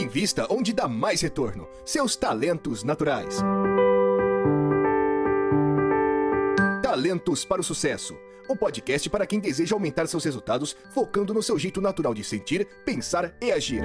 Invista onde dá mais retorno. Seus talentos naturais. Talentos para o Sucesso. O podcast para quem deseja aumentar seus resultados, focando no seu jeito natural de sentir, pensar e agir.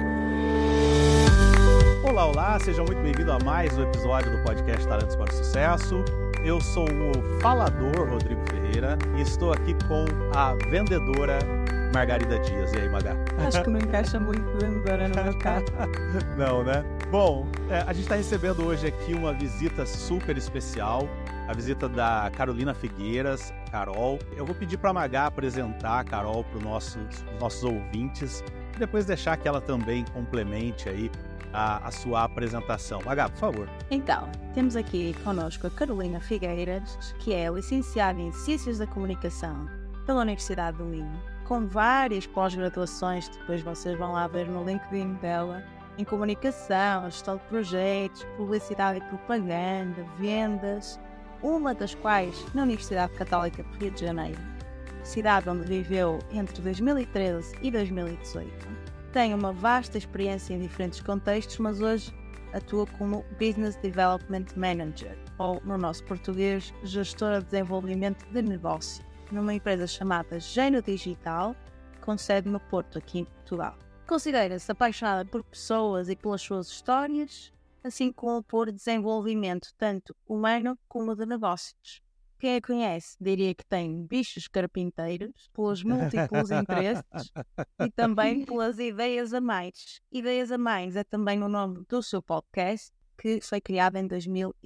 Olá, olá, sejam muito bem-vindos a mais um episódio do podcast Talentos para o Sucesso. Eu sou o falador Rodrigo Ferreira e estou aqui com a vendedora Margarida Dias. E aí, Magá? Acho que não encaixa muito vendedora no mercado. Não, né? Bom, a gente está recebendo hoje aqui uma visita super especial, a visita da Carolina Figueiras, Carol. Eu vou pedir para a Magá apresentar a Carol para os nossos ouvintes e depois deixar que ela também complemente aí a sua apresentação. Magá, por favor. Então, temos aqui conosco a Carolina Figueiras, que é licenciada em Ciências da Comunicação pela Universidade do Minho, com várias pós-graduações, depois vocês vão lá ver no LinkedIn dela, em comunicação, gestão de projetos, publicidade e propaganda, vendas, uma das quais na Universidade Católica de Rio de Janeiro, cidade onde viveu entre 2013 e 2018. Tem uma vasta experiência em diferentes contextos, mas hoje atua como Business Development Manager, ou, no nosso português, gestora de desenvolvimento de negócio, numa empresa chamada Gênio Digital, com sede no Porto, aqui em Portugal. Considera-se apaixonada por pessoas e pelas suas histórias, assim como por desenvolvimento tanto humano como de negócios. Quem a conhece diria que tem bichos carpinteiros, pelos múltiplos interesses e também pelas ideias a mais. Ideias a mais é também o nome do seu podcast, que foi criado em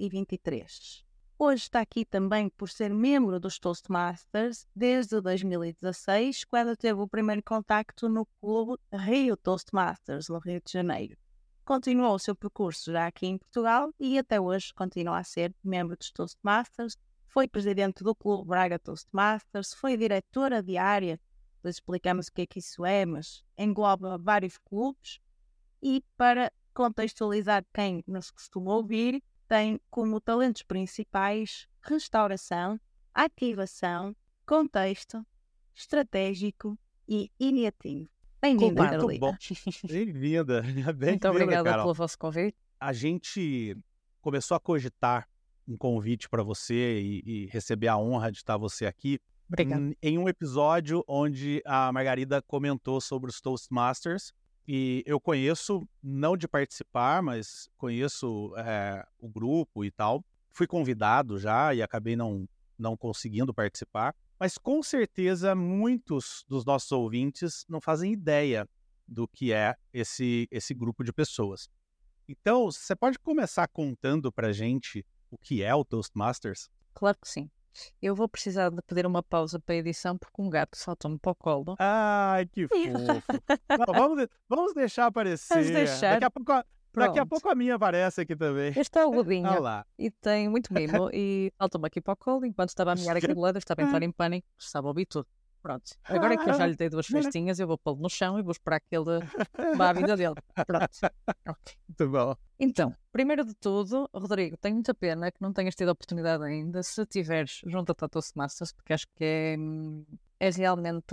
2023. Hoje está aqui também por ser membro dos Toastmasters desde 2016, quando teve o primeiro contacto no clube Rio Toastmasters, no Rio de Janeiro. Continuou o seu percurso já aqui em Portugal e até hoje continua a ser membro dos Toastmasters. Foi presidente do Clube Braga Toastmasters, foi diretora diária, depois explicamos o que é que isso é, mas engloba vários clubes. E para contextualizar quem nos costuma ouvir, tem como talentos principais restauração, ativação, contexto, estratégico e ideativo. Bem-vinda, Carolina. Muito bom. Bem-vinda. Muito obrigada Carol. pelo vosso convite. A gente começou a cogitar um convite para você e receber a honra de estar você aqui em um episódio onde a Margarida comentou sobre os Toastmasters. E eu conheço, não de participar, mas conheço o grupo e tal. Fui convidado já e acabei não conseguindo participar. Mas com certeza muitos dos nossos ouvintes não fazem ideia do que é esse grupo de pessoas. Então, você pode começar contando pra gente o que é o Toastmasters? Claro que sim. Eu vou precisar de pedir uma pausa para a edição porque um gato saltou-me para o colo. Ai, que fofo. Não, vamos deixar aparecer. Vamos deixar. Daqui a pouco a minha aparece aqui também. Este é o Godinho. Olha lá. E tem muito mimo. E saltou-me aqui para o colo enquanto estava a miar aqui do lado. Eu estava a entrar em pânico. Estava a ouvir tudo. Pronto. Agora que eu já lhe dei 2 festinhas, eu vou pô-lo no chão e vou esperar que ele vá à vida dele. Pronto. Ok. Muito bom. Então, primeiro de tudo, Rodrigo, tenho muita pena que não tenhas tido a oportunidade ainda. Se tiveres, junta-te ao Toastmasters, porque acho que é realmente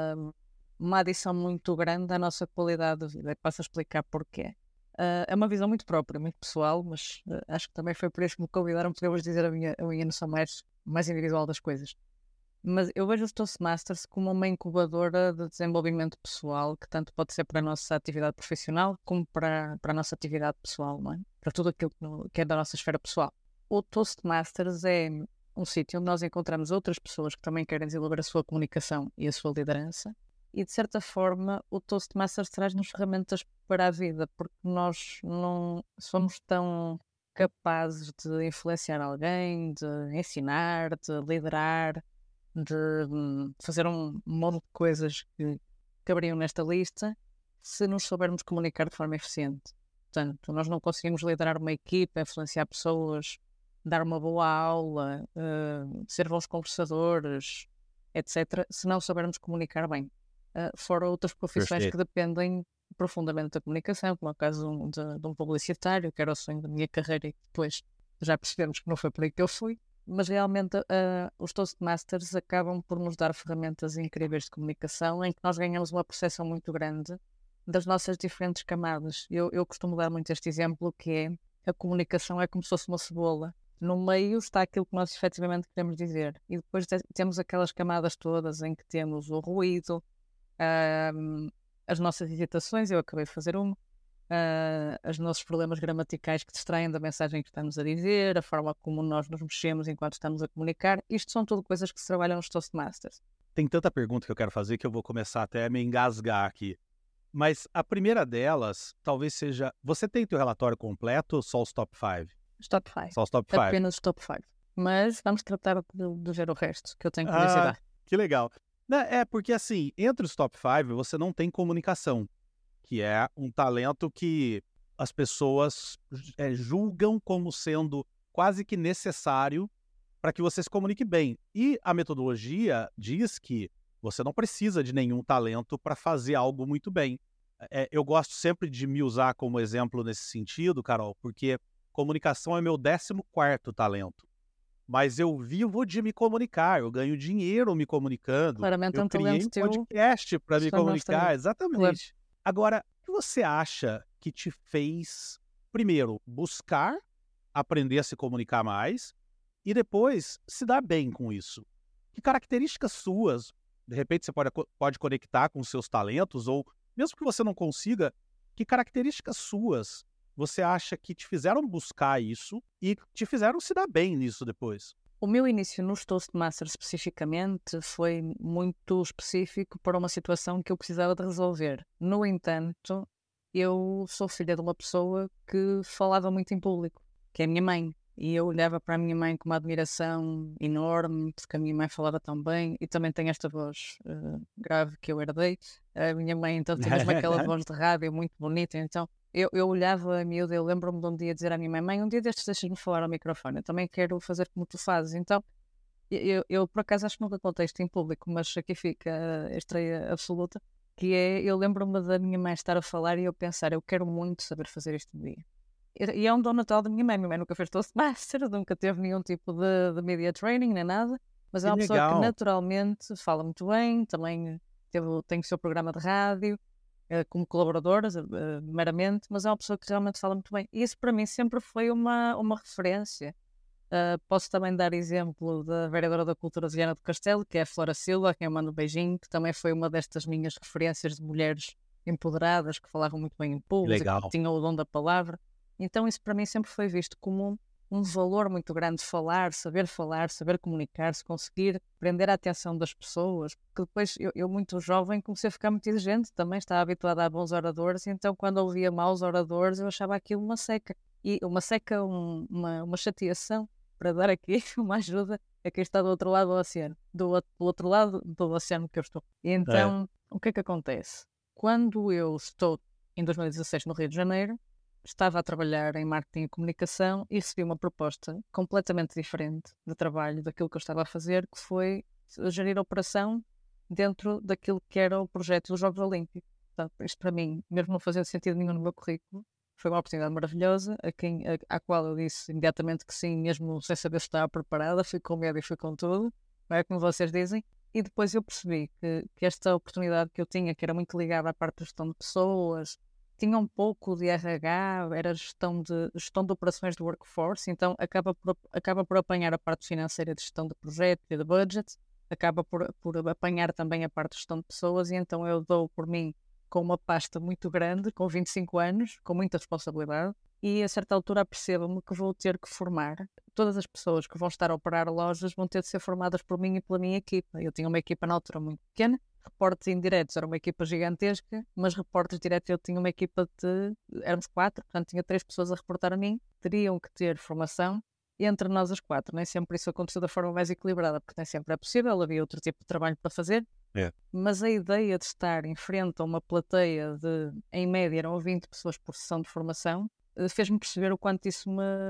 uma adição muito grande à nossa qualidade de vida. Passo a explicar porquê. É uma visão muito própria, muito pessoal, mas acho que também foi por isso que me convidaram, porque eu vou dizer a minha noção mais individual das coisas. Mas eu vejo os Toastmasters como uma incubadora de desenvolvimento pessoal, que tanto pode ser para a nossa atividade profissional como para a nossa atividade pessoal, não é? Para tudo aquilo que é da nossa esfera pessoal. O Toastmasters é um sítio onde nós encontramos outras pessoas que também querem desenvolver a sua comunicação e a sua liderança. E, de certa forma, o Toastmasters traz-nos ferramentas para a vida, porque nós não somos tão capazes de influenciar alguém, de ensinar, de liderar, de fazer um monte de coisas que caberiam nesta lista se nos soubermos comunicar de forma eficiente. Portanto, nós não conseguimos liderar uma equipa, influenciar pessoas, dar uma boa aula, ser bons conversadores, etc., se não soubermos comunicar bem. Fora outras profissões que dependem profundamente da comunicação, como é o caso de um publicitário, que era o sonho da minha carreira e depois já percebemos que não foi por aí que eu fui. Mas realmente os Toastmasters acabam por nos dar ferramentas incríveis de comunicação em que nós ganhamos uma percepção muito grande das nossas diferentes camadas. Eu costumo dar muito este exemplo, que é a comunicação é como se fosse uma cebola. No meio está aquilo que nós efetivamente queremos dizer. E depois temos aquelas camadas todas em que temos o ruído, as nossas hesitações, eu acabei de fazer uma, os nossos problemas gramaticais que distraem da mensagem que estamos a dizer, a forma como nós nos mexemos enquanto estamos a comunicar. Isto são tudo coisas que se trabalham nos Toastmasters. Tem tanta pergunta que eu quero fazer que eu vou começar até a me engasgar aqui. Mas a primeira delas talvez seja... Você tem teu relatório completo ou só os top 5? Os top 5. Só os top 5. Apenas os top 5. Mas vamos tratar de ver o resto, que eu tenho curiosidade. Que legal. É porque assim, entre os top 5 você não tem comunicação, que é um talento que as pessoas julgam como sendo quase que necessário para que você se comunique bem. E a metodologia diz que você não precisa de nenhum talento para fazer algo muito bem. Eu gosto sempre de me usar como exemplo nesse sentido, Carol, porque comunicação é meu 14º talento. Mas eu vivo de me comunicar, eu ganho dinheiro me comunicando. Claramente eu criei um podcast para me comunicar, exatamente. Claro. Agora, o que você acha que te fez, primeiro, buscar aprender a se comunicar mais e depois se dar bem com isso? Que características suas, de repente você pode conectar com os seus talentos, ou mesmo que você não consiga, que características suas você acha que te fizeram buscar isso e te fizeram se dar bem nisso depois? O meu início nos Toastmasters especificamente foi muito específico para uma situação que eu precisava de resolver. No entanto, eu sou filha de uma pessoa que falava muito em público, que é a minha mãe. E eu olhava para a minha mãe com uma admiração enorme, porque a minha mãe falava tão bem, e também tem esta voz grave que eu herdei. A minha mãe então tinha mesmo aquela voz de rádio muito bonita, então eu olhava a miúda, eu lembro-me de um dia dizer à minha mãe, um dia destes deixas-me falar ao microfone, eu também quero fazer como tu fazes. Então eu por acaso acho que nunca contei isto em público, mas aqui fica a estreia absoluta, que é, eu lembro-me da minha mãe estar a falar e eu pensar, eu quero muito saber fazer isto um dia. E é um dom natural da minha mãe nunca fez Toastmasters, nunca teve nenhum tipo de media training, nem nada, mas é uma pessoa que naturalmente fala muito bem, também tem o seu programa de rádio, como colaboradora, meramente, mas é uma pessoa que realmente fala muito bem. E isso para mim sempre foi uma referência. Posso também dar exemplo da vereadora da Cultura de Viana do Castelo, que é a Flora Silva, a quem eu mando um beijinho, que também foi uma destas minhas referências de mulheres empoderadas, que falavam muito bem em público, que tinham o dom da palavra. Então isso para mim sempre foi visto como um valor muito grande, falar, saber comunicar-se, conseguir prender a atenção das pessoas, porque depois eu muito jovem comecei a ficar muito exigente, também estava habituada a bons oradores, então quando ouvia maus oradores eu achava aquilo uma seca, e uma seca, uma chateação, para dar aqui uma ajuda a quem está do outro lado do oceano, do outro lado do oceano que eu estou. E então, o que é que acontece? Quando eu estou em 2016 no Rio de Janeiro, estava a trabalhar em marketing e comunicação e recebi uma proposta completamente diferente de trabalho daquilo que eu estava a fazer, que foi gerir a operação dentro daquilo que era o projeto dos Jogos Olímpicos. Portanto, isto para mim, mesmo não fazendo sentido nenhum no meu currículo, foi uma oportunidade maravilhosa, à qual eu disse imediatamente que sim, mesmo sem saber se estava preparada, fui com medo e fui com tudo, não é como vocês dizem. E depois eu percebi que esta oportunidade que eu tinha, que era muito ligada à parte da gestão de pessoas, tinha um pouco de RH, era gestão de operações de workforce, então acaba por apanhar a parte financeira de gestão de projeto e de budget, acaba por apanhar também a parte de gestão de pessoas, e então eu dou por mim com uma pasta muito grande, com 25 anos, com muita responsabilidade, e a certa altura percebo-me que vou ter que formar. Todas as pessoas que vão estar a operar lojas vão ter de ser formadas por mim e pela minha equipa. Eu tinha uma equipa na altura muito pequena, reportes indiretos era uma equipa gigantesca, mas reportes diretos eu tinha uma equipa éramos 4, portanto tinha 3 pessoas a reportar a mim, teriam que ter formação entre nós as 4. Nem sempre isso aconteceu da forma mais equilibrada, porque nem sempre é possível, havia outro tipo de trabalho para fazer. Mas a ideia de estar em frente a uma plateia de, em média, eram 20 pessoas por sessão de formação, fez-me perceber o quanto isso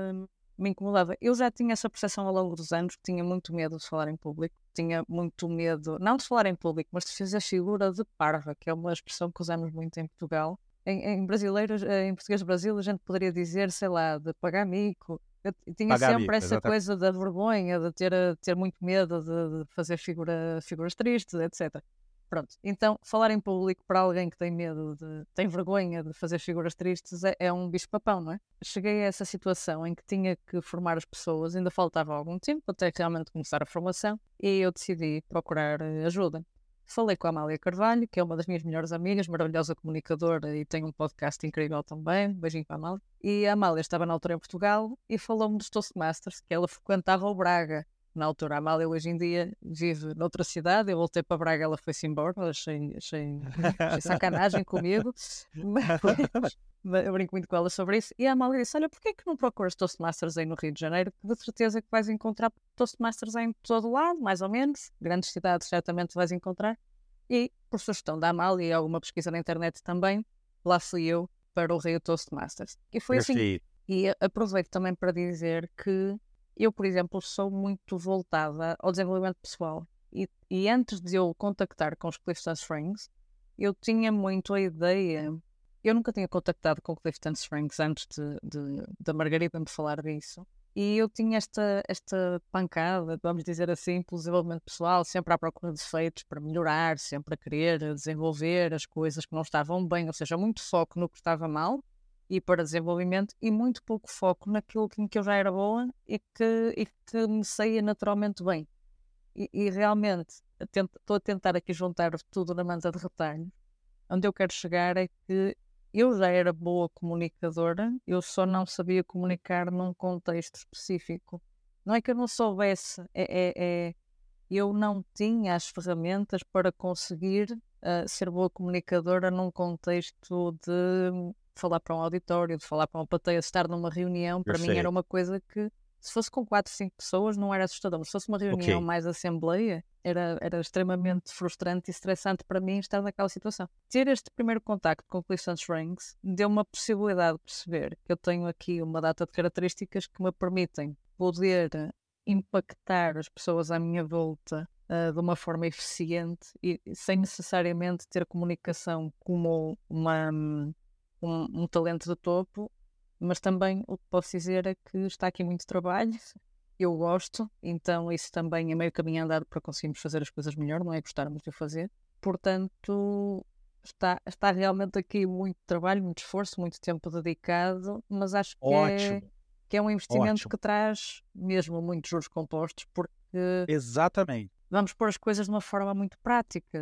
me incomodava. Eu já tinha essa percepção ao longo dos anos, que tinha muito medo de falar em público, tinha muito medo, não de falar em público, mas de fazer a figura de parva, que é uma expressão que usamos muito em Portugal. Em português do Brasil, a gente poderia dizer, sei lá, de pagar mico. Eu tinha sempre essa coisa da vergonha, de ter muito medo de fazer figuras tristes, etc. Pronto, então falar em público para alguém que tem medo, tem vergonha de fazer figuras tristes é um bicho-papão, não é? Cheguei a essa situação em que tinha que formar as pessoas, ainda faltava algum tempo até realmente começar a formação e eu decidi procurar ajuda. Falei com a Amália Carvalho, que é uma das minhas melhores amigas, maravilhosa comunicadora e tem um podcast incrível também, beijinho para a Amália. E a Amália estava na altura em Portugal e falou-me dos Toastmasters, que ela frequentava o Braga. Na altura, a Amália hoje em dia vive noutra cidade. Eu voltei para Braga, ela foi-se embora. Achei sacanagem comigo. Mas eu brinco muito com ela sobre isso. E a Amália disse, olha, porquê que não procuras Toastmasters aí no Rio de Janeiro? De certeza que vais encontrar Toastmasters aí em todo lado, mais ou menos. Grandes cidades certamente vais encontrar. E, por sugestão da Amália e alguma pesquisa na internet também, lá fui eu para o Rio Toastmasters. E foi assim. E aproveito também para dizer que eu, por exemplo, sou muito voltada ao desenvolvimento pessoal e antes de eu contactar com os Clifton Strings, eu tinha muito a ideia, eu nunca tinha contactado com o Clifton Strings antes da Margarida me falar disso, e eu tinha esta pancada, vamos dizer assim, pelo desenvolvimento pessoal, sempre à procura de defeitos para melhorar, sempre a querer desenvolver as coisas que não estavam bem, ou seja, muito foco no que estava mal, e para desenvolvimento, e muito pouco foco naquilo em que eu já era boa e que me saía naturalmente bem. E realmente, estou a tentar aqui juntar tudo na manta de retalhos. Onde eu quero chegar é que eu já era boa comunicadora, eu só não sabia comunicar num contexto específico. Não é que eu não soubesse, eu não tinha as ferramentas para conseguir ser boa comunicadora num contexto de falar para um auditório, de falar para uma plateia, de estar numa reunião. Para mim era uma coisa que, se fosse com 4, 5 pessoas, não era assustador, mas se fosse uma reunião mais assembleia, era extremamente frustrante e estressante para mim estar naquela situação. Ter este primeiro contacto com o Clifton Strings deu-me a possibilidade de perceber que eu tenho aqui uma data de características que me permitem poder impactar as pessoas à minha volta de uma forma eficiente e sem necessariamente ter comunicação como um talento de topo, mas também o que posso dizer é que está aqui muito trabalho, eu gosto, então isso também é meio caminho andado para conseguirmos fazer as coisas melhor, não é gostarmos de fazer, portanto está realmente aqui muito trabalho, muito esforço, muito tempo dedicado, mas acho que é um investimento que traz mesmo muitos juros compostos, porque exatamente. Vamos pôr as coisas de uma forma muito prática,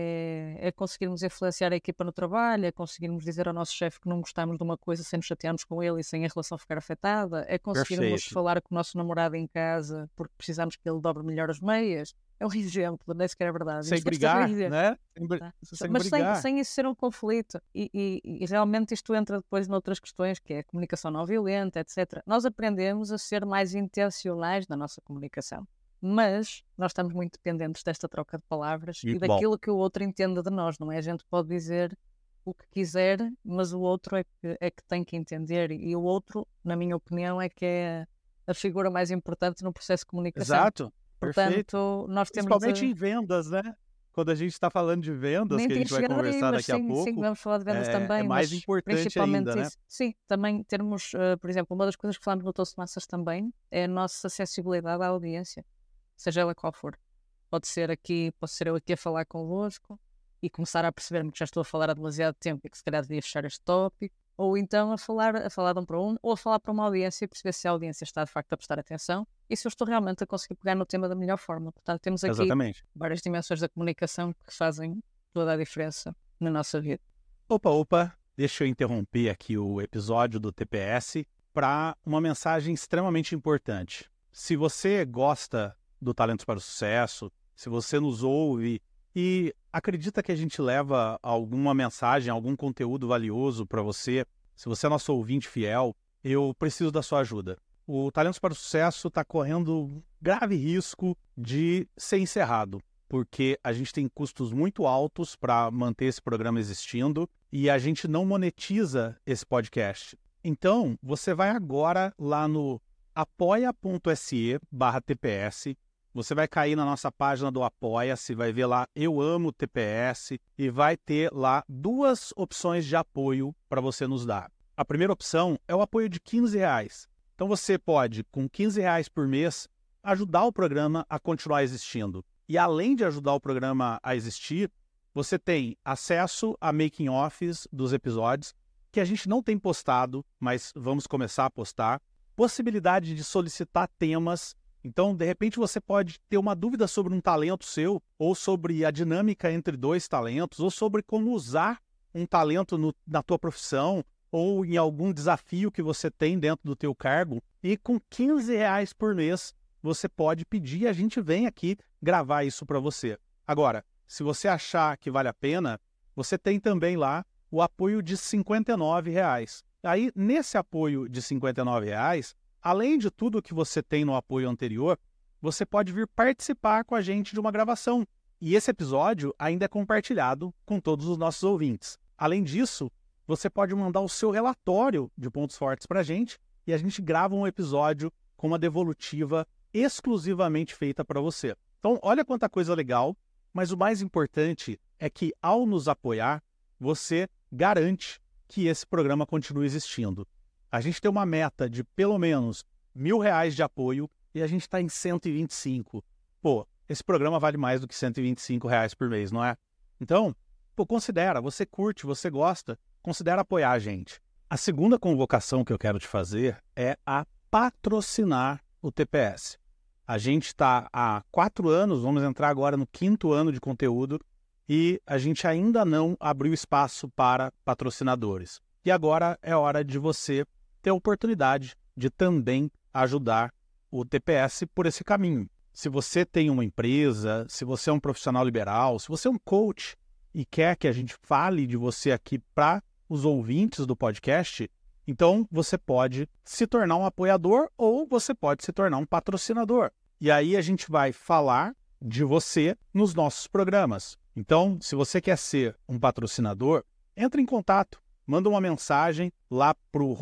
é conseguirmos influenciar a equipa no trabalho, é conseguirmos dizer ao nosso chefe que não gostamos de uma coisa sem nos chatearmos com ele e sem a relação ficar afetada, é conseguirmos falar com o nosso namorado em casa porque precisamos que ele dobre melhor as meias. É um exemplo, nem sequer é verdade. Sem brigar, né? Mas sem isso ser um conflito. E realmente isto entra depois noutras questões, que é a comunicação não violenta, etc. Nós aprendemos a ser mais intencionais na nossa comunicação. Mas nós estamos muito dependentes desta troca de palavras e daquilo que o outro entende de nós, não é? A gente pode dizer o que quiser, mas o outro é que tem que entender. E o outro, na minha opinião, é que é a figura mais importante no processo de comunicação. Exato, portanto, perfeito. Nós temos principalmente em vendas, né? Quando a gente está falando de vendas, que a gente vai conversar daqui a pouco. Sim, vamos falar de vendas também. É mais importante ainda, né? Sim, também termos, por exemplo, uma das coisas que falamos no Toastmasters também é a nossa acessibilidade à audiência. Seja ela qual for. Pode ser eu aqui a falar convosco e começar a perceber-me que já estou a falar há demasiado tempo e que se calhar devia fechar este tópico, ou então a falar de um para um, ou a falar para uma audiência e perceber se a audiência está de facto a prestar atenção e se eu estou realmente a conseguir pegar no tema da melhor forma. Portanto, temos aqui várias dimensões da comunicação que fazem toda a diferença na nossa vida. Opa, deixa eu interromper aqui o episódio do TPS para uma mensagem extremamente importante. Se você gosta do Talentos para o Sucesso, se você nos ouve e acredita que a gente leva alguma mensagem, algum conteúdo valioso para você, se você é nosso ouvinte fiel, eu preciso da sua ajuda. O Talentos para o Sucesso está correndo grave risco de ser encerrado, porque a gente tem custos muito altos para manter esse programa existindo e a gente não monetiza esse podcast. Então, você vai agora lá no apoia.se/TPS, você vai cair na nossa página do Apoia-se, vai ver lá Eu Amo TPS e vai ter lá 2 opções de apoio para você nos dar. A primeira opção é o apoio de R$15. Então você pode, com R$15 por mês, ajudar o programa a continuar existindo. E além de ajudar o programa a existir, você tem acesso a making-offs dos episódios, que a gente não tem postado, mas vamos começar a postar. Possibilidade de solicitar temas. Então, de repente, você pode ter uma dúvida sobre um talento seu, ou sobre a dinâmica entre dois talentos, ou sobre como usar um talento na tua profissão, ou em algum desafio que você tem dentro do teu cargo. E com R$15 por mês, você pode pedir e a gente vem aqui gravar isso para você. Agora, se você achar que vale a pena, você tem também lá o apoio de R$59. Aí, nesse apoio de R$59, além de tudo que você tem no apoio anterior, você pode vir participar com a gente de uma gravação. E esse episódio ainda é compartilhado com todos os nossos ouvintes. Além disso, você pode mandar o seu relatório de pontos fortes para a gente e a gente grava um episódio com uma devolutiva exclusivamente feita para você. Então, olha quanta coisa legal, mas o mais importante é que, ao nos apoiar, você garante que esse programa continue existindo. A gente tem uma meta de pelo menos R$1.000 de apoio e a gente está em 125. Pô, esse programa vale mais do que R$125 por mês, não é? Então, considera, você curte, você gosta, considera apoiar a gente. A segunda convocação que eu quero te fazer é a patrocinar o TPS. A gente está há 4 anos, vamos entrar agora no 5º ano de conteúdo, e a gente ainda não abriu espaço para patrocinadores. E agora é hora de você ter a oportunidade de também ajudar o TPS por esse caminho. Se você tem uma empresa, se você é um profissional liberal, se você é um coach e quer que a gente fale de você aqui para os ouvintes do podcast, então você pode se tornar um apoiador ou você pode se tornar um patrocinador. E aí a gente vai falar de você nos nossos programas. Então, se você quer ser um patrocinador, entre em contato, manda uma mensagem lá para o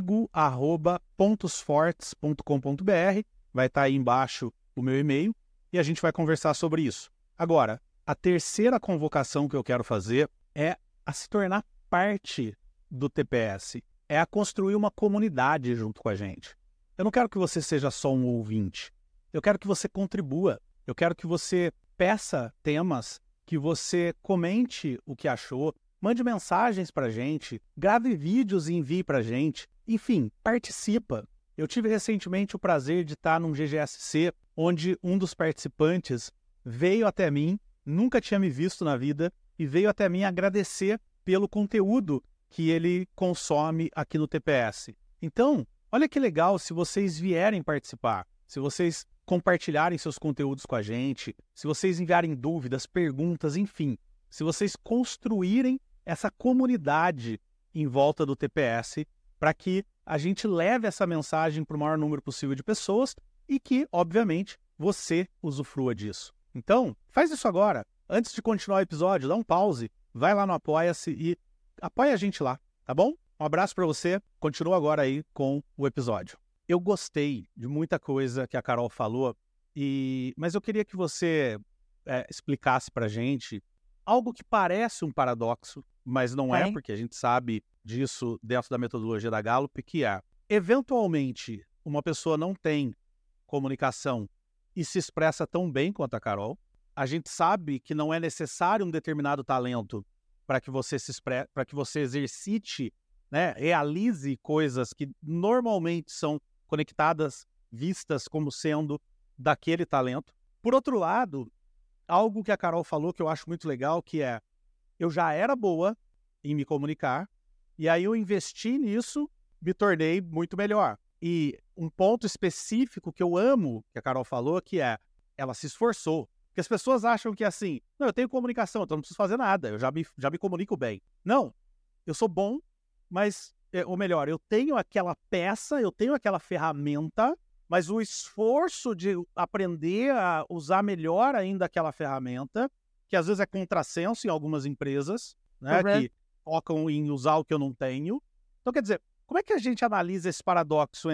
rodrigo@pontosfortes.com.br, vai estar aí embaixo o meu e-mail e a gente vai conversar sobre isso. Agora, a terceira convocação que eu quero fazer é a se tornar parte do TPS, é a construir uma comunidade junto com a gente. Eu não quero que você seja só um ouvinte, eu quero que você contribua, eu quero que você peça temas, que você comente o que achou, mande mensagens para a gente, grave vídeos e envie para a gente. Enfim, participa. Eu tive recentemente o prazer de estar num GGSC, onde um dos participantes veio até mim, nunca tinha me visto na vida, e veio até mim agradecer pelo conteúdo que ele consome aqui no TPS. Então, olha que legal se vocês vierem participar, se vocês compartilharem seus conteúdos com a gente, se vocês enviarem dúvidas, perguntas, enfim, se vocês construírem essa comunidade em volta do TPS para que a gente leve essa mensagem para o maior número possível de pessoas e que, obviamente, você usufrua disso. Então, faz isso agora. Antes de continuar o episódio, dá um pause, vai lá no Apoia-se e apoia a gente lá, tá bom? Um abraço para você, continua agora aí com o episódio. Eu gostei de muita coisa que a Carol falou, mas eu queria que você explicasse para a gente algo que parece um paradoxo, mas não é, porque a gente sabe disso dentro da metodologia da Gallup, que é, eventualmente, uma pessoa não tem comunicação e se expressa tão bem quanto a Carol. A gente sabe que não é necessário um determinado talento para que você para que você exercite, né, realize coisas que normalmente são conectadas, vistas como sendo daquele talento. Por outro lado, algo que a Carol falou que eu acho muito legal, que é, eu já era boa em me comunicar, e aí eu investi nisso, me tornei muito melhor. E um ponto específico que eu amo, que a Carol falou, que é, ela se esforçou. Porque as pessoas acham que assim, não, eu tenho comunicação, então não preciso fazer nada, eu já me comunico bem. Não, eu sou bom, mas, ou melhor, eu tenho aquela peça, eu tenho aquela ferramenta, mas o esforço de aprender a usar melhor ainda aquela ferramenta, que às vezes é contrassenso em algumas empresas, né, que focam em usar o que eu não tenho. Então, quer dizer, como é que a gente analisa esse paradoxo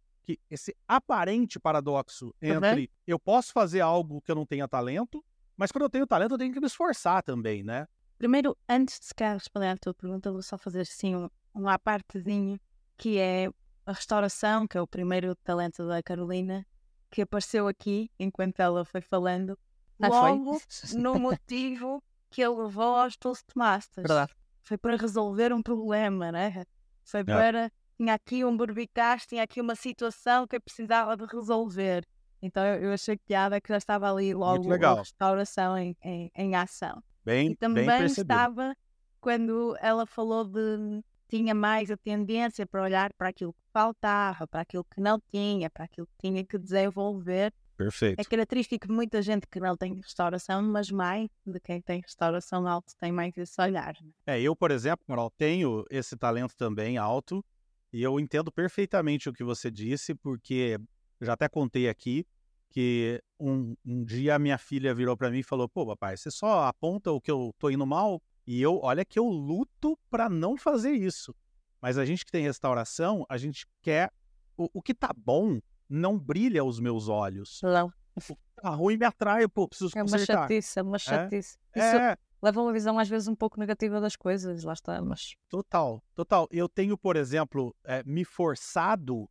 esse aparente paradoxo entre eu posso fazer algo que eu não tenha talento, mas quando eu tenho talento eu tenho que me esforçar também, né? Primeiro, antes de se calhar responder à tua pergunta, vou só fazer assim um à partezinho, que é a restauração, que é o primeiro talento da Carolina, que apareceu aqui enquanto ela foi falando, logo no motivo que ele levou aos Toastmasters. Verdade. Foi para resolver um problema, né? Foi para... Tinha aqui um burbicast, tinha aqui uma situação que eu precisava de resolver. Então eu achei piada que já estava ali logo a restauração em ação. Bem, e também bem percebido. estava quando ela falou de... Tinha mais a tendência para olhar para aquilo que faltava, para aquilo que não tinha, para aquilo que tinha que desenvolver. Perfeito. É característico de muita gente que não tem restauração, mas mais de quem tem restauração alto tem mais esse olhar. Eu, por exemplo, Carol, tenho esse talento também alto e eu entendo perfeitamente o que você disse, porque já até contei aqui que um dia a minha filha virou para mim e falou: pô, papai, você só aponta o que eu tô indo mal? E olha que eu luto para não fazer isso. Mas a gente que tem restauração, a gente quer... O que tá bom não brilha aos meus olhos. Não. O que tá ruim me atrai, pô, preciso consertar. É uma chatice. Isso leva uma visão às vezes um pouco negativa das coisas, lá está, mas... Total. Eu tenho, por exemplo, me forçado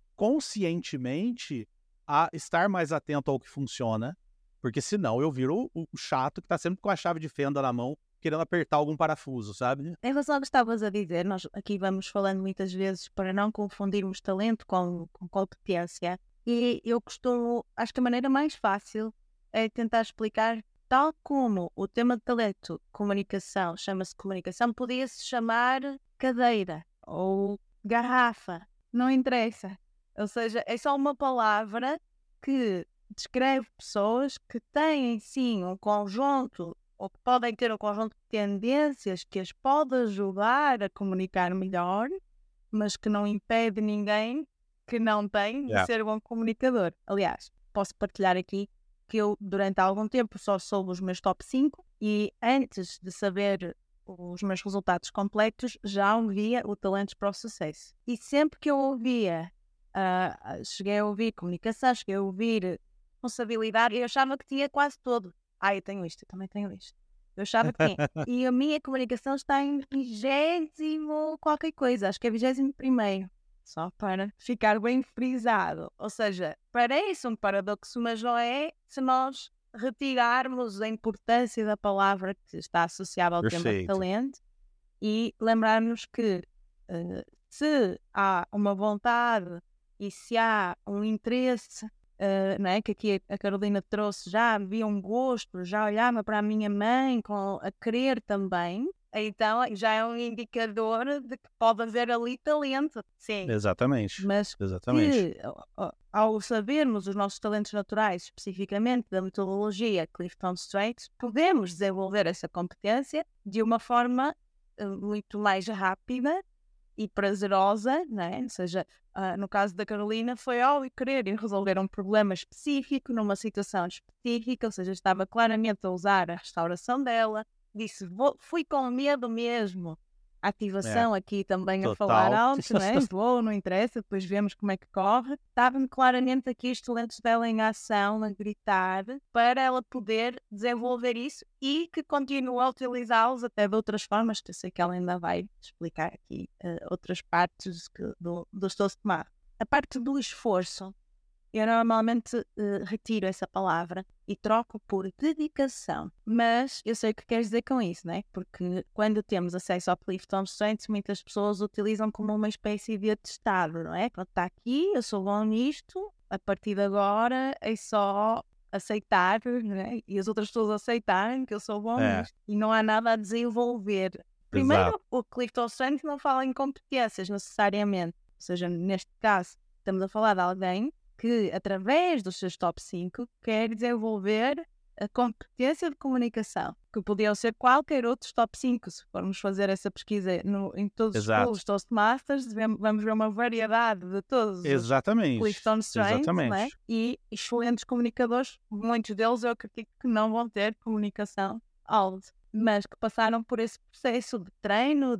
conscientemente a estar mais atento ao que funciona, porque senão eu viro o chato que tá sempre com a chave de fenda na mão, querendo apertar algum parafuso, sabe? Em relação ao que estavas a dizer, nós aqui vamos falando muitas vezes para não confundirmos talento com competência. E eu acho que a maneira mais fácil é tentar explicar, tal como o tema de talento, comunicação, chama-se comunicação, podia-se chamar cadeira ou garrafa, não interessa. Ou seja, é só uma palavra que descreve pessoas que têm, sim, um conjunto, ou que podem ter um conjunto de tendências que as pode ajudar a comunicar melhor, mas que não impede ninguém que não tem de ser bom comunicador. Aliás, posso partilhar aqui que eu, durante algum tempo, só soube os meus top 5 e antes de saber os meus resultados completos, já ouvia o Talentos para o Sucesso. E sempre que eu ouvia, cheguei a ouvir comunicação, cheguei a ouvir responsabilidade, eu achava que tinha quase todo. Eu tenho isto, eu também tenho isto. Eu achava que tinha. E a minha comunicação está em 20º qualquer coisa, acho que é 21º. Só para ficar bem frisado. Ou seja, parece um paradoxo, mas não é se nós retirarmos a importância da palavra que está associada ao tema de talento e lembrarmos que se há uma vontade e se há um interesse, não é? Que aqui a Carolina trouxe, já havia um gosto, já olhava para a minha mãe a querer também, então já é um indicador de que pode haver ali talento. Sim. Exatamente. Mas que, ao sabermos os nossos talentos naturais, especificamente da metodologia Clifton-Strengths, podemos desenvolver essa competência de uma forma muito mais rápida e prazerosa, né? Ou seja, no caso da Carolina, foi ao querer resolver um problema específico, numa situação específica, ou seja, estava claramente a usar a restauração dela, disse, fui com medo mesmo. Ativação aqui também a falar alto, não é? Vou, não interessa, depois vemos como é que corre. Estava-me claramente aqui os talentos dela em ação, a gritar, para ela poder desenvolver isso e que continue a utilizá-los até de outras formas, que eu sei que ela ainda vai explicar aqui outras partes do Toastmasters. A parte do esforço, eu normalmente retiro essa palavra e troco por dedicação. Mas eu sei o que queres dizer com isso, né? Porque quando temos acesso ao Clifton-Strengths, muitas pessoas utilizam como uma espécie de atestado, não é? Quando está aqui, eu sou bom nisto, a partir de agora é só aceitar, né? E as outras pessoas aceitarem que eu sou bom nisto. E não há nada a desenvolver. Primeiro, o Clifton-Strengths não fala em competências necessariamente. Ou seja, neste caso, estamos a falar de alguém que, através dos seus top 5, quer desenvolver a competência de comunicação, que podiam ser qualquer outros top 5. Se formos fazer essa pesquisa em todos os clubes Toastmasters, vamos ver uma variedade de todos os Clifton-Strengths, né? E excelentes comunicadores, muitos deles eu acredito que não vão ter comunicação alta, mas que passaram por esse processo de treino,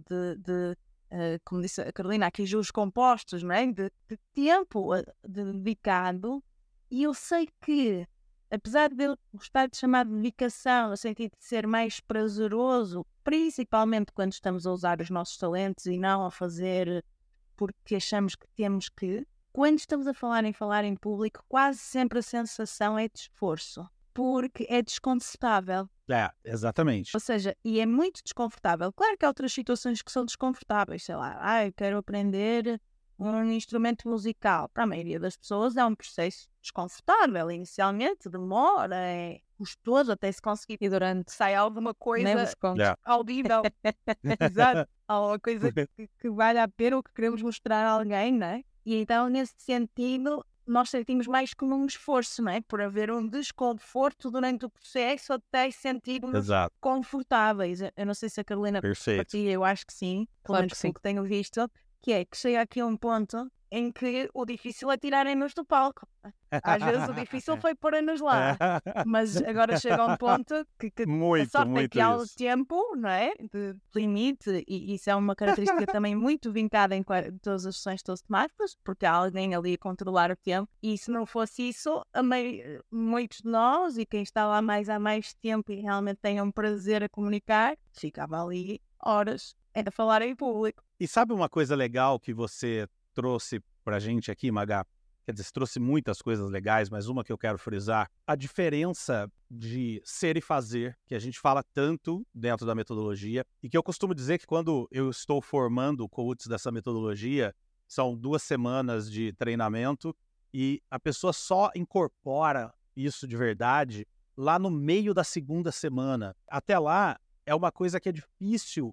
como disse a Carolina, aqui juros compostos, não é? de tempo dedicado. E eu sei que, apesar de eu gostar de chamar de dedicação, no sentido de ser mais prazeroso, principalmente quando estamos a usar os nossos talentos e não a fazer porque achamos que temos que, quando estamos a falar em público, quase sempre a sensação é de esforço, porque é desconfortável. Exatamente. Ou seja, e é muito desconfortável. Claro que há outras situações que são desconfortáveis, sei lá, eu quero aprender um instrumento musical. Para a maioria das pessoas é um processo desconfortável. Inicialmente demora, é custoso até se conseguir. E durante sai alguma coisa audível. Exato. Alguma coisa que vale a pena ou que queremos mostrar a alguém, não é? E então, nesse sentido, nós sentimos mais como um esforço, não é? Por haver um desconforto durante o processo até sentirmos confortáveis. Eu não sei se a Carolina partilha, eu acho que sim. Claro que sim. Que tenho visto, que é que chega aqui a um ponto em que o difícil é tirarem-nos do palco. Às vezes o difícil foi porem-nos lá, mas agora chega a um ponto que a sorte é que há o tempo, não é? De limite, e isso é uma característica também muito vincada em todas as sessões de Toastmasters, porque há alguém ali a controlar o tempo, e se não fosse isso, muitos de nós, e quem está lá há mais tempo e realmente tem um prazer a comunicar, ficava ali horas a falar em público. E sabe uma coisa legal que você trouxe pra gente aqui, Magá? Quer dizer, você trouxe muitas coisas legais, mas uma que eu quero frisar, a diferença de ser e fazer, que a gente fala tanto dentro da metodologia, e que eu costumo dizer que quando eu estou formando coaches dessa metodologia, são 2 semanas de treinamento, e a pessoa só incorpora isso de verdade lá no meio da 2ª semana. Até lá, é uma coisa que é difícil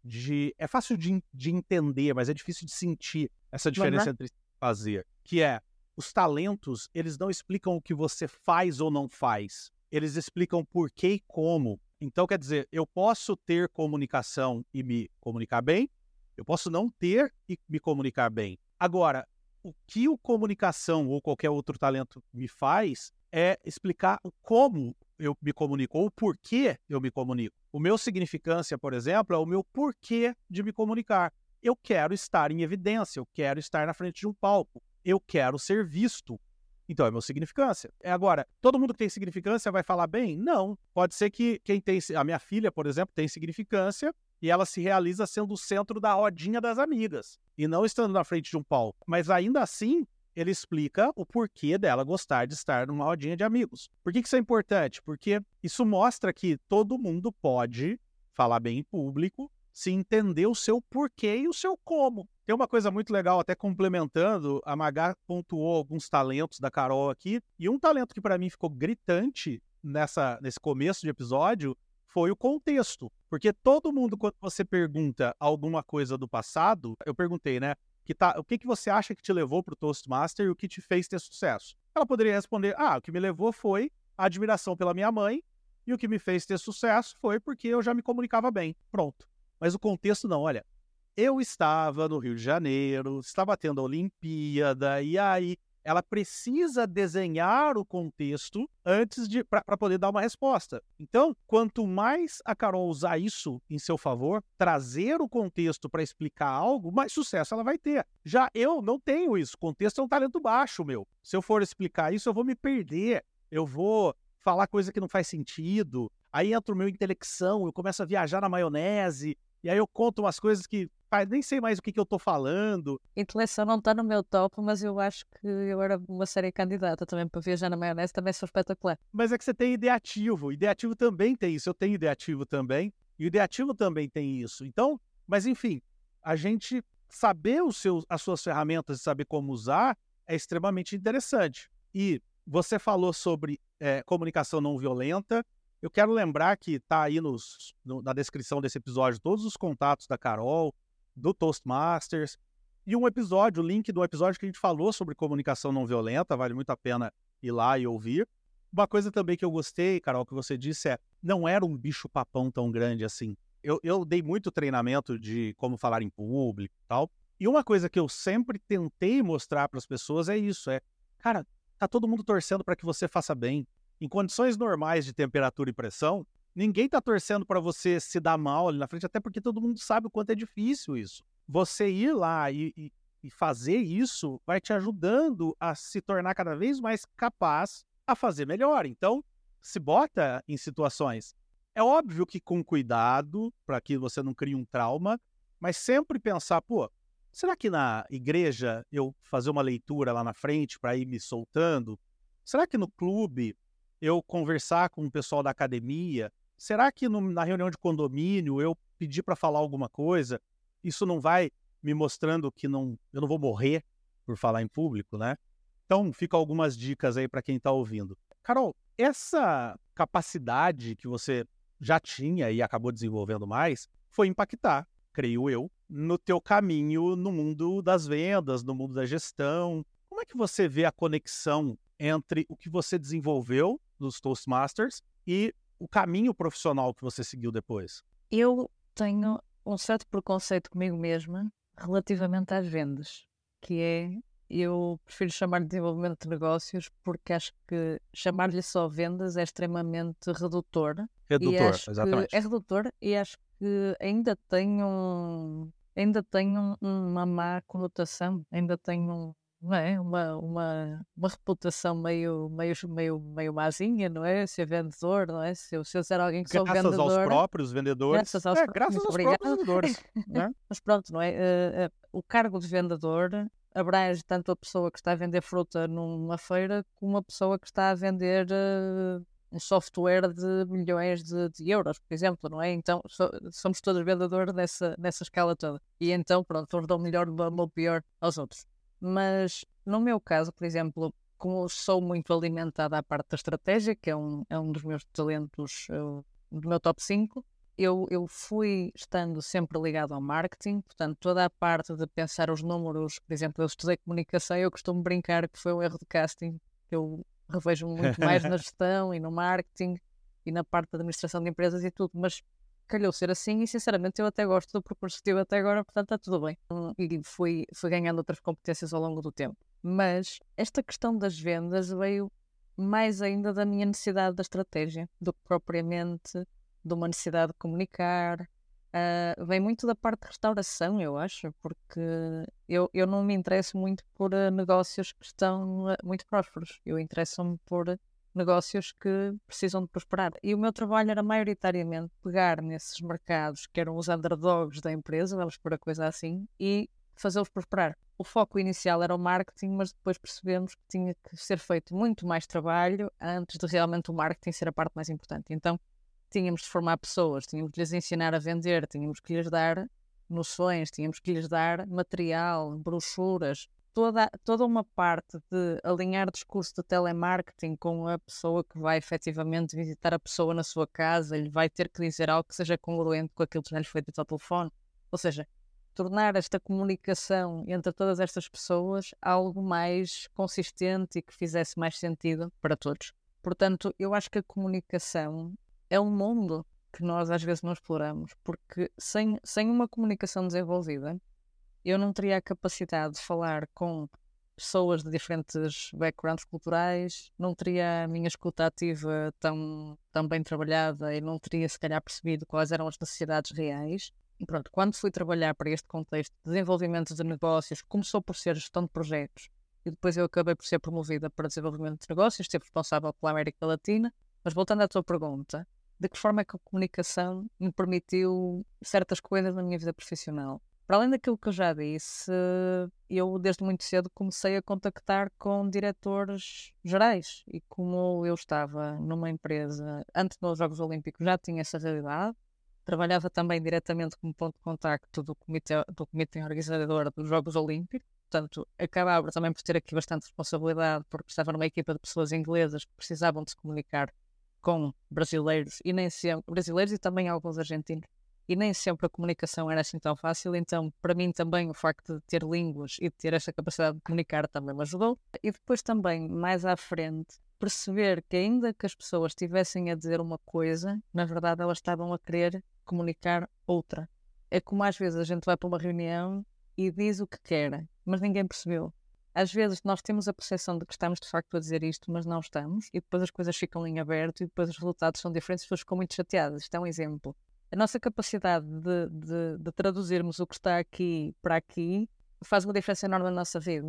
é fácil de entender, mas é difícil de sentir essa diferença entre fazer, que é, os talentos, eles não explicam o que você faz ou não faz, eles explicam por que e como. Então, quer dizer, eu posso ter comunicação e me comunicar bem, eu posso não ter e me comunicar bem. Agora, o que o comunicação ou qualquer outro talento me faz é explicar como eu me comunico, ou o porquê eu me comunico. O meu significância, por exemplo, é o meu porquê de me comunicar. Eu quero estar em evidência, eu quero estar na frente de um palco, eu quero ser visto. Então é meu significância. Agora, todo mundo que tem significância vai falar bem? Não. Pode ser que quem tem... A minha filha, por exemplo, tem significância e ela se realiza sendo o centro da rodinha das amigas e não estando na frente de um palco. Mas ainda assim, ele explica o porquê dela gostar de estar numa rodinha de amigos. Por que isso é importante? Porque isso mostra que todo mundo pode falar bem em público se entender o seu porquê e o seu como. Tem uma coisa muito legal, até complementando, a Magá pontuou alguns talentos da Carol aqui, e um talento que para mim ficou gritante nesse começo de episódio foi o contexto. Porque todo mundo, quando você pergunta alguma coisa do passado, eu perguntei, né? O que você acha que te levou para o Toastmaster e o que te fez ter sucesso? Ela poderia responder, o que me levou foi a admiração pela minha mãe e o que me fez ter sucesso foi porque eu já me comunicava bem. Pronto. Mas o contexto não, olha, eu estava no Rio de Janeiro, estava tendo a Olimpíada, e aí ela precisa desenhar o contexto antes para poder dar uma resposta. Então, quanto mais a Carol usar isso em seu favor, trazer o contexto para explicar algo, mais sucesso ela vai ter. Já eu não tenho isso. Contexto é um talento baixo, meu. Se eu for explicar isso, eu vou me perder. Eu vou falar coisa que não faz sentido. Aí entra o meu intelecção, eu começo a viajar na maionese, e aí eu conto umas coisas que nem sei mais o que eu tô falando. Intelecção não está no meu top, mas eu acho que eu era uma série candidata também para viajar na maionese, também sou espetacular. Mas é que você tem ideativo. Ideativo também tem isso. Eu tenho ideativo também. E o ideativo também tem isso. Então, mas enfim, a gente saber as suas ferramentas e saber como usar é extremamente interessante. E você falou sobre comunicação não violenta. Eu quero lembrar que está aí na descrição desse episódio todos os contatos da Carol, do Toastmasters, e o link do episódio que a gente falou sobre comunicação não violenta, vale muito a pena ir lá e ouvir. Uma coisa também que eu gostei, Carol, que você disse não era um bicho-papão tão grande assim. Eu dei muito treinamento de como falar em público e tal, e uma coisa que eu sempre tentei mostrar para as pessoas é isso, cara, tá todo mundo torcendo para que você faça bem. Em condições normais de temperatura e pressão, ninguém tá torcendo para você se dar mal ali na frente, até porque todo mundo sabe o quanto é difícil isso. Você ir lá e fazer isso vai te ajudando a se tornar cada vez mais capaz a fazer melhor. Então, se bota em situações. É óbvio que com cuidado, para que você não crie um trauma, mas sempre pensar, será que na igreja eu fazer uma leitura lá na frente para ir me soltando? Será que no clube eu conversar com o pessoal da academia será que na reunião de condomínio eu pedir para falar alguma coisa, isso não vai me mostrando que eu não vou morrer por falar em público, né? Então, ficam algumas dicas aí para quem está ouvindo. Carol, essa capacidade que você já tinha e acabou desenvolvendo mais foi impactar, creio eu, no teu caminho no mundo das vendas, no mundo da gestão. Como é que você vê a conexão entre o que você desenvolveu nos Toastmasters e o caminho profissional que você seguiu depois? Eu tenho um certo preconceito comigo mesma relativamente às vendas, que é, eu prefiro chamar de desenvolvimento de negócios porque acho que chamar-lhe só vendas é extremamente redutor. Redutor, exatamente. É redutor e acho que ainda tem uma má conotação, ainda tem não é? uma reputação meio mazinha, não é? Ser vendedor, não é? Se eu ser alguém que sou vendedor... Graças aos próprios vendedores. Graças aos próprios vendedores. Né? Mas pronto, não é? O cargo de vendedor abrange tanto a pessoa que está a vender fruta numa feira como a pessoa que está a vender um software de milhões de euros, por exemplo, não é? Então somos todos vendedores nessa escala toda. E então, pronto, uns dão melhor ou pior aos outros. Mas no meu caso, por exemplo, como sou muito alimentada à parte da estratégia, que é um dos meus talentos, do meu top 5, eu fui estando sempre ligado ao marketing, portanto, toda a parte de pensar os números, por exemplo, eu estudei comunicação e eu costumo brincar que foi um erro de casting, que eu revejo muito mais na gestão e no marketing e na parte da administração de empresas e tudo, mas calhou ser assim e, sinceramente, eu até gosto do percurso que tive até agora, portanto, está tudo bem. E fui ganhando outras competências ao longo do tempo. Mas esta questão das vendas veio mais ainda da minha necessidade da estratégia do que propriamente de uma necessidade de comunicar. Vem muito da parte de restauração, eu acho, porque eu não me interesso muito por negócios que estão muito prósperos. Eu interesso-me por negócios que precisam de prosperar. E o meu trabalho era maioritariamente pegar nesses mercados que eram os underdogs da empresa, vamos pôr a coisa assim, e fazê-los prosperar. O foco inicial era o marketing, mas depois percebemos que tinha que ser feito muito mais trabalho antes de realmente o marketing ser a parte mais importante. Então, tínhamos de formar pessoas, tínhamos de lhes ensinar a vender, tínhamos que lhes dar noções, tínhamos que lhes dar material, brochuras, toda uma parte de alinhar discurso de telemarketing com a pessoa que vai efetivamente visitar a pessoa na sua casa, ele vai ter que dizer algo que seja congruente com aquilo que já lhe foi dito ao telefone. Ou seja, tornar esta comunicação entre todas estas pessoas algo mais consistente e que fizesse mais sentido para todos. Portanto, eu acho que a comunicação é um mundo que nós às vezes não exploramos, porque sem uma comunicação desenvolvida, eu não teria a capacidade de falar com pessoas de diferentes backgrounds culturais, não teria a minha escuta ativa tão bem trabalhada e não teria, se calhar, percebido quais eram as necessidades reais. E pronto, quando fui trabalhar para este contexto de desenvolvimento de negócios, começou por ser gestão de projetos e depois eu acabei por ser promovida para desenvolvimento de negócios, estive responsável pela América Latina. Mas voltando à tua pergunta, de que forma é que a comunicação me permitiu certas coisas na minha vida profissional? Para além daquilo que eu já disse, eu desde muito cedo comecei a contactar com diretores gerais e como eu estava numa empresa antes dos Jogos Olímpicos já tinha essa realidade, trabalhava também diretamente como ponto de contacto do comitê organizador dos Jogos Olímpicos, portanto acabava também por ter aqui bastante responsabilidade porque estava numa equipa de pessoas inglesas que precisavam de se comunicar com brasileiros e nem sempre brasileiros e também alguns argentinos. E nem sempre a comunicação era assim tão fácil, então para mim também o facto de ter línguas e de ter esta capacidade de comunicar também me ajudou. E depois também, mais à frente, perceber que ainda que as pessoas estivessem a dizer uma coisa, na verdade elas estavam a querer comunicar outra. É como às vezes a gente vai para uma reunião e diz o que quer, mas ninguém percebeu. Às vezes nós temos a percepção de que estamos de facto a dizer isto, mas não estamos, e depois as coisas ficam em aberto e depois os resultados são diferentes e as pessoas ficam muito chateadas. Isto é um exemplo. A nossa capacidade de traduzirmos o que está aqui para aqui faz uma diferença enorme na nossa vida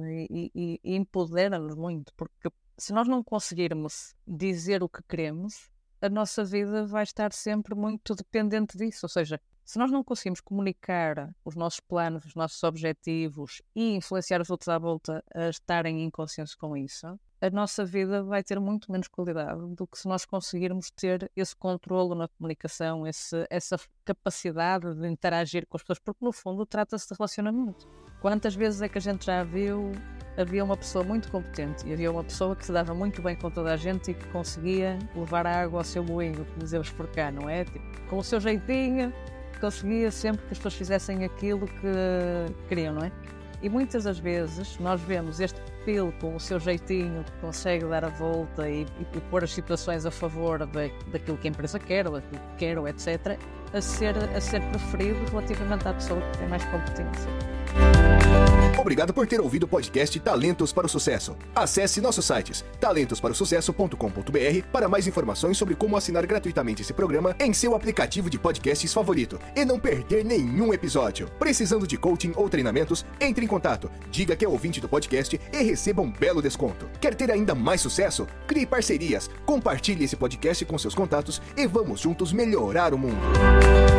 e empodera-nos muito, porque se nós não conseguirmos dizer o que queremos, a nossa vida vai estar sempre muito dependente disso. Ou seja, se nós não conseguimos comunicar os nossos planos, os nossos objetivos e influenciar os outros à volta a estarem em consenso com isso, a nossa vida vai ter muito menos qualidade do que se nós conseguirmos ter esse controlo na comunicação, essa capacidade de interagir com as pessoas, porque no fundo trata-se de relacionamento. Quantas vezes é que a gente já viu, havia uma pessoa muito competente e havia uma pessoa que se dava muito bem com toda a gente e que conseguia levar a água ao seu moinho, como dizemos por cá, não é? Tipo, com o seu jeitinho, conseguia sempre que as pessoas fizessem aquilo que queriam, não é? E muitas das vezes nós vemos este perfil com o seu jeitinho que consegue dar a volta e pôr as situações a favor daquilo que a empresa quer, ou daquilo que quer, ou etc., a ser preferido relativamente à pessoa que tem mais competência. Obrigado por ter ouvido o podcast Talentos para o Sucesso. Acesse nossos sites talentosparosucesso.com.br para mais informações sobre como assinar gratuitamente esse programa em seu aplicativo de podcasts favorito e não perder nenhum episódio. Precisando de coaching ou treinamentos, entre em contato, diga que é ouvinte do podcast e receba um belo desconto. Quer ter ainda mais sucesso? Crie parcerias, compartilhe esse podcast com seus contatos e vamos juntos melhorar o mundo.